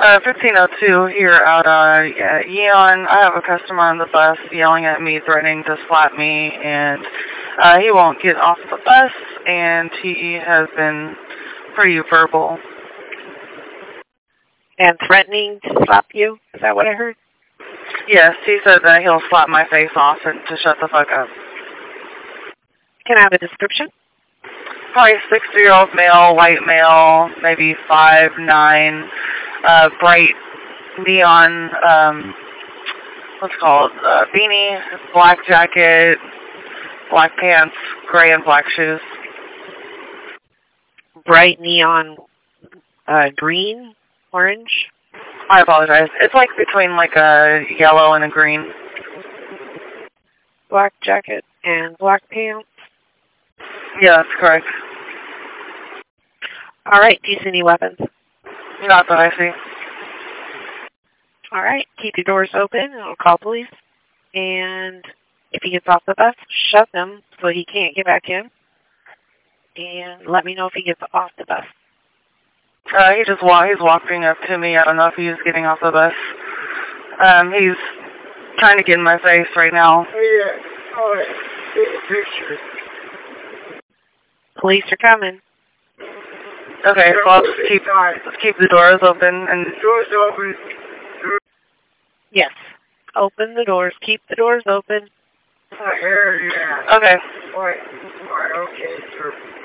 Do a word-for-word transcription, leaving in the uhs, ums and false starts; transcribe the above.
Uh, fifteen oh two here out uh, Yeon. I have a customer on the bus yelling at me, threatening to slap me, and uh, he won't get off the bus, and he has been pretty verbal. And threatening to slap you? Is that what I heard? Yes, he said that he'll slap my face off and to shut the fuck up. Can I have a description? Probably sixty-year-old male, white male, maybe five nine, uh, bright neon, um, what's it called, uh, beanie, black jacket, black pants, gray and black shoes. Bright neon, uh, green, orange? I apologize. It's like between like a yellow and a green. Black jacket and black pants? Yeah, that's correct. All right. Do you see any weapons? Not that I see. All right. Keep your doors open, and I'll call police. And if he gets off the bus, shut them so he can't get back in. And let me know if he gets off the bus. Uh, he just wa- he's walking up to me. I don't know if he's getting off the bus. Um, he's trying to get in my face right now. Yeah. All right. Take a picture. Police are coming. Okay, so I'll just keep, let's keep the doors open and... Doors open. Yes. Open the doors. Keep the doors open. Uh, here, yeah. Okay. All right. All right, okay, sure.